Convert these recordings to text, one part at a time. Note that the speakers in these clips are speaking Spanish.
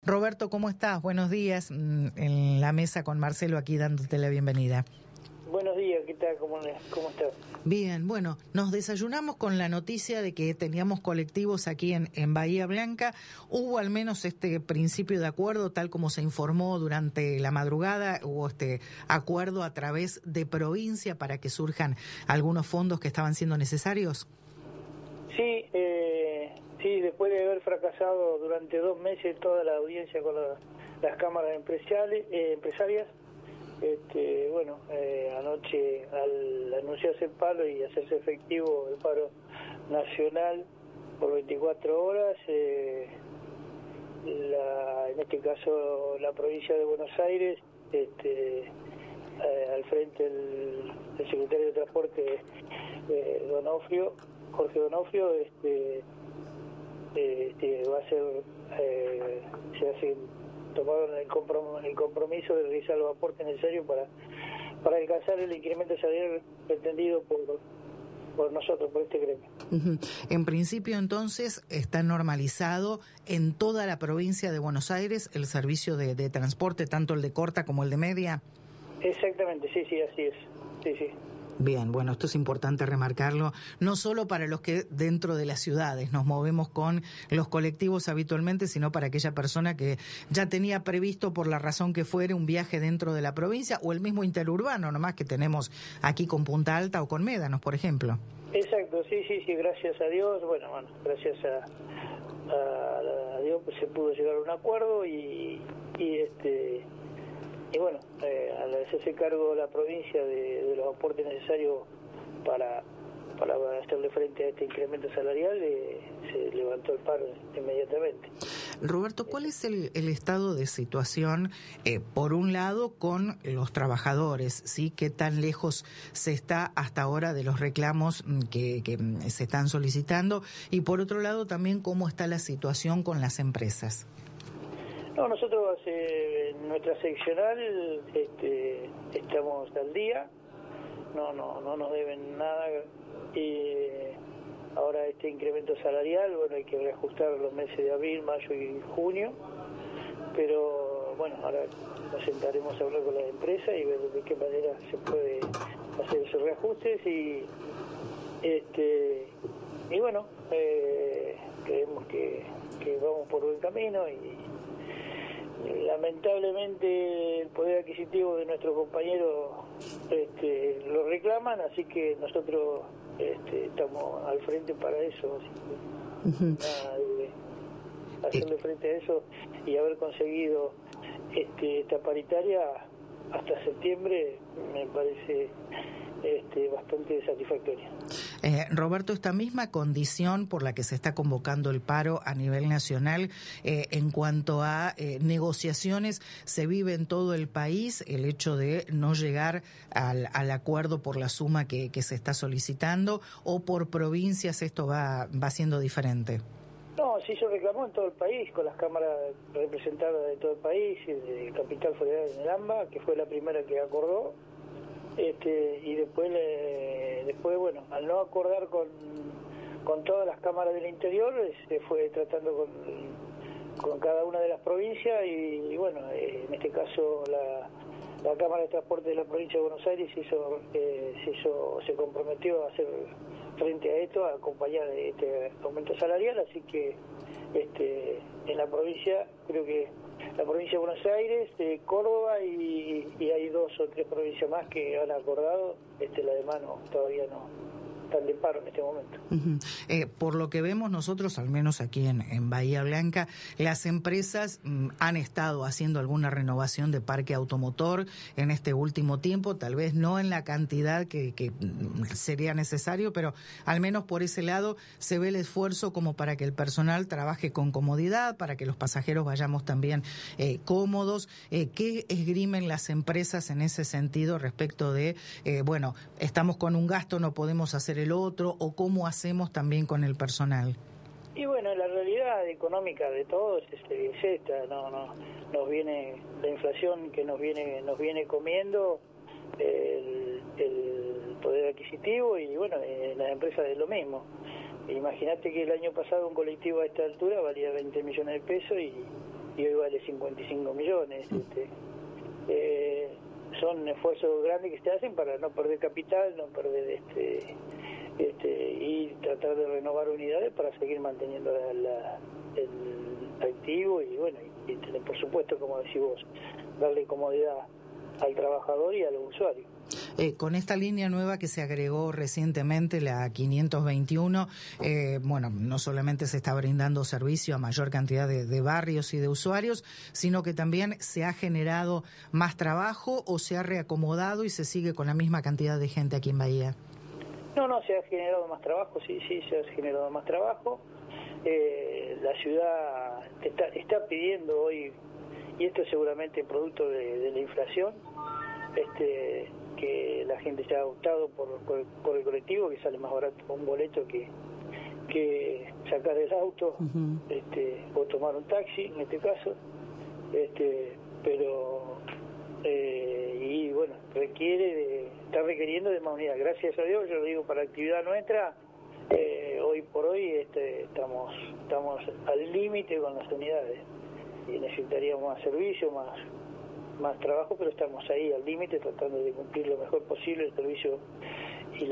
Roberto, ¿cómo estás? Buenos días. En la mesa con Marcelo aquí dándote la bienvenida. Buenos días, ¿qué tal? ¿Cómo estás? Bien, bueno, nos desayunamos con la noticia de que teníamos colectivos aquí en Bahía Blanca. Hubo al menos este principio de acuerdo, tal como se informó durante la madrugada. Hubo este acuerdo a través de provincia para que surjan algunos fondos que estaban siendo necesarios. Sí, después de haber fracasado durante 2 meses toda la audiencia con las cámaras empresarias, anoche al anunciarse el paro y hacerse efectivo el paro nacional por 24 horas, en este caso la provincia de Buenos Aires, al frente del secretario de Transporte Jorge Donofrio, va a ser, tomaron el compromiso de realizar los aportes necesarios para alcanzar el incremento salarial pretendido por nosotros, por este gremio. En principio, entonces, está normalizado en toda la provincia de Buenos Aires el servicio de transporte, tanto el de corta como el de media. Exactamente, sí, así es. Sí. Bien, bueno, esto es importante remarcarlo, no solo para los que dentro de las ciudades nos movemos con los colectivos habitualmente, sino para aquella persona que ya tenía previsto, por la razón que fuere, un viaje dentro de la provincia o el mismo interurbano, nomás que tenemos aquí con Punta Alta o con Médanos, por ejemplo. Exacto, sí, gracias a Dios, gracias a Dios pues se pudo llegar a un acuerdo y al hacerse cargo la provincia de los aportes necesarios para hacerle frente a este incremento salarial, se levantó el paro inmediatamente. Roberto, ¿cuál es el estado de situación, por un lado, con los trabajadores? ¿Sí? ¿Qué tan lejos se está hasta ahora de los reclamos que se están solicitando? Y por otro lado, también, ¿cómo está la situación con las empresas? No, nosotros en nuestra seccional estamos al día, no nos deben nada, y ahora este incremento salarial, hay que reajustar los meses de abril, mayo y junio, pero ahora nos sentaremos a hablar con las empresas y ver de qué manera se puede hacer esos reajustes creemos que vamos por buen camino y lamentablemente el poder adquisitivo de nuestros compañeros lo reclaman, así que nosotros estamos al frente para eso, así que hacerle frente a eso y haber conseguido esta paritaria hasta septiembre me parece bastante satisfactoria. Roberto, esta misma condición por la que se está convocando el paro a nivel nacional, en cuanto a negociaciones, ¿se vive en todo el país el hecho de no llegar al acuerdo por la suma que se está solicitando, o por provincias esto va siendo diferente? No, sí se reclamó en todo el país, con las cámaras representadas de todo el país, de Capital Federal en el AMBA, que fue la primera que acordó, y después al no acordar con todas las cámaras del interior, se fue tratando con cada una de las provincias y en este caso la Cámara de Transporte de la provincia de Buenos Aires se comprometió a hacer frente a esto, a acompañar este aumento salarial, así que en la provincia, creo que la provincia de Buenos Aires, Córdoba y hay 2 o 3 provincias más que han acordado, la demás todavía no están de paro en este momento. Por lo que vemos nosotros, al menos aquí en Bahía Blanca, las empresas han estado haciendo alguna renovación de parque automotor en este último tiempo, tal vez no en la cantidad que sería necesario, pero al menos por ese lado se ve el esfuerzo como para que el personal trabaje con comodidad, para que los pasajeros vayamos también cómodos. ¿Qué esgrimen las empresas en ese sentido respecto de, estamos con un gasto, no podemos hacer el otro, o cómo hacemos también con el personal? Y la realidad económica de todos es esta, nos viene la inflación que nos viene comiendo el poder adquisitivo y las empresas es lo mismo. Imagínate que el año pasado un colectivo a esta altura valía 20 millones de pesos y y hoy vale 55 millones. Son esfuerzos grandes que se hacen para no perder capital, no perder y tratar de renovar unidades para seguir manteniendo el activo y bueno, y por supuesto, como decís vos, darle comodidad al trabajador y a los usuarios. Con esta línea nueva que se agregó recientemente, la 521, bueno, no solamente se está brindando servicio a mayor cantidad de barrios y de usuarios, sino que también se ha generado más trabajo o se ha reacomodado y se sigue con la misma cantidad de gente aquí en Bahía. No, se ha generado más trabajo, sí, se ha generado más trabajo. La ciudad está pidiendo hoy, y esto es seguramente producto de la inflación, que la gente se ha optado por el colectivo, que sale más barato un boleto que sacar el auto, o tomar un taxi en este caso, pero y bueno, está requiriendo de más unidad. Gracias a Dios, yo lo digo, para la actividad nuestra, hoy por hoy estamos al límite con las unidades y necesitaríamos más servicio, más trabajo, pero estamos ahí al límite tratando de cumplir lo mejor posible el servicio y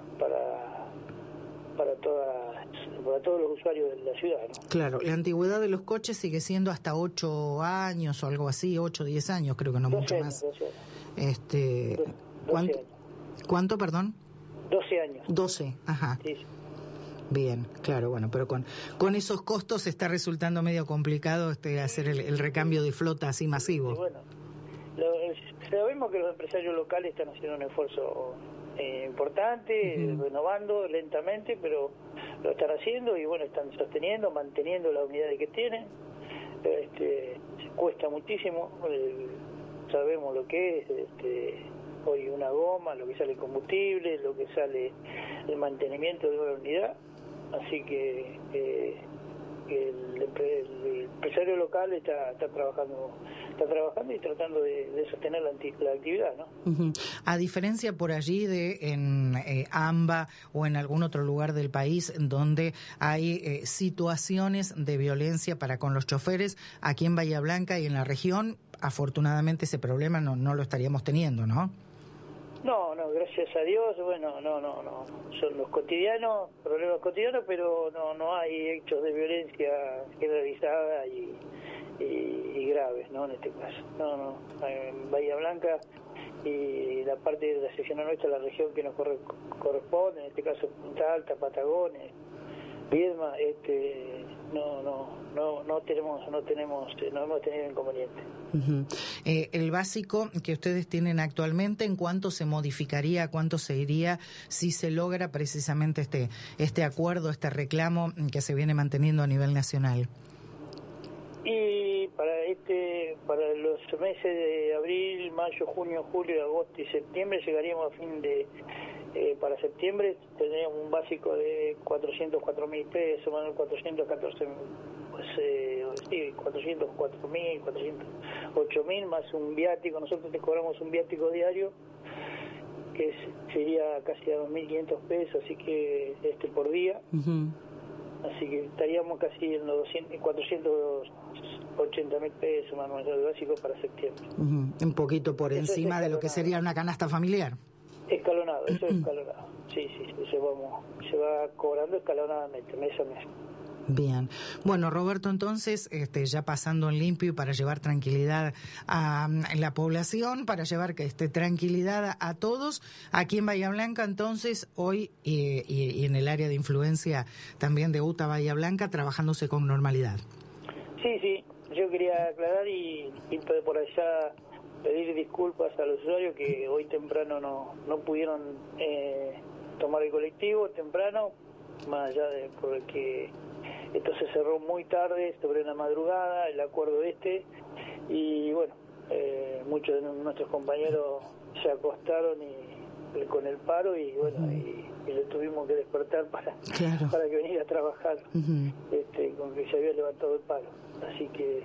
para todos los usuarios de la ciudad, ¿no? Claro, la antigüedad de los coches sigue siendo hasta 8 años o algo así, 8, 10 años, creo que no mucho más. 12 años. ¿Cuánto, perdón? 12 años. 12, ajá. Sí. Bien, claro, bueno, pero con esos costos está resultando medio complicado hacer el recambio de flota así masivo. Y bueno, sabemos que los empresarios locales están haciendo un esfuerzo importante, renovando lentamente, pero lo están haciendo y bueno, están sosteniendo, manteniendo las unidades que tienen. Cuesta muchísimo, sabemos lo que es hoy una goma, lo que sale combustible, lo que sale el mantenimiento de una unidad, así que el empresario local está trabajando y tratando de sostener la actividad, ¿no? A diferencia por allí en AMBA o en algún otro lugar del país donde hay situaciones de violencia para con los choferes, aquí en Bahía Blanca y en la región, afortunadamente ese problema no lo estaríamos teniendo, ¿no? No, gracias a Dios, bueno, no, son los problemas cotidianos, pero no hay hechos de violencia generalizada y graves, ¿no? En este caso, no, en Bahía Blanca y la parte de la sección nuestra, la región que nos corresponde, en este caso Punta Alta, Patagones, Viedma, no hemos tenido inconveniente. El básico que ustedes tienen actualmente, ¿en cuánto se modificaría, cuánto se iría si se logra precisamente este acuerdo, este reclamo que se viene manteniendo a nivel nacional? Y para los meses de abril, mayo, junio, julio, agosto y septiembre llegaríamos para septiembre tendríamos un básico de 404.000 pesos, más 414, pues sí, 404.000, 408.000 más un viático. Nosotros te cobramos un viático diario que sería casi a 2.500 pesos, así que por día. Así que estaríamos casi en los 480.000 pesos más o menos de básico para septiembre. Un poquito por eso encima de lo que sería una canasta familiar. Escalonado, eso es escalonado. Sí, se va cobrando escalonadamente, mes a mes. Bien. Bueno, Roberto, entonces, ya pasando en limpio y para llevar tranquilidad a la población, para llevar tranquilidad a todos, aquí en Bahía Blanca, entonces, hoy y en el área de influencia también de UTA Bahía Blanca, trabajándose con normalidad. Sí, yo quería aclarar y por allá pedir disculpas a los usuarios que hoy temprano no pudieron tomar el colectivo temprano, más allá de porque esto se cerró muy tarde, sobre la madrugada, el acuerdo y bueno, muchos de nuestros compañeros se acostaron con el paro y bueno, y le tuvimos que despertar para que viniera a trabajar, con que se había levantado el paro, así que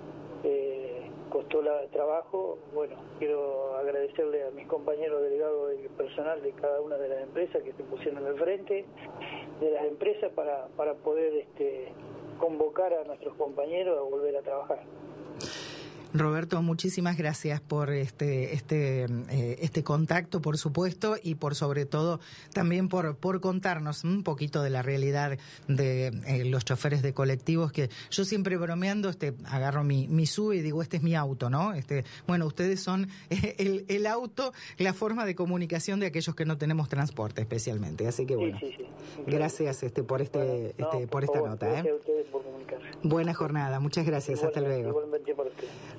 costó trabajo. Bueno, quiero agradecerle a mis compañeros delegados del personal de cada una de las empresas que se pusieron al frente de las empresas para poder convocar a nuestros compañeros a volver a trabajar. Roberto, muchísimas gracias por este contacto, por supuesto, y por sobre todo también por contarnos un poquito de la realidad de los choferes de colectivos, que yo siempre bromeando agarro mi SUBE y digo, este es mi auto, ¿no? Bueno, ustedes son el auto, la forma de comunicación de aquellos que no tenemos transporte especialmente, así que bueno, sí. Gracias por esta nota. Gracias a ustedes por comunicarse. Buena jornada, muchas gracias, hasta luego. Igualmente para ustedes.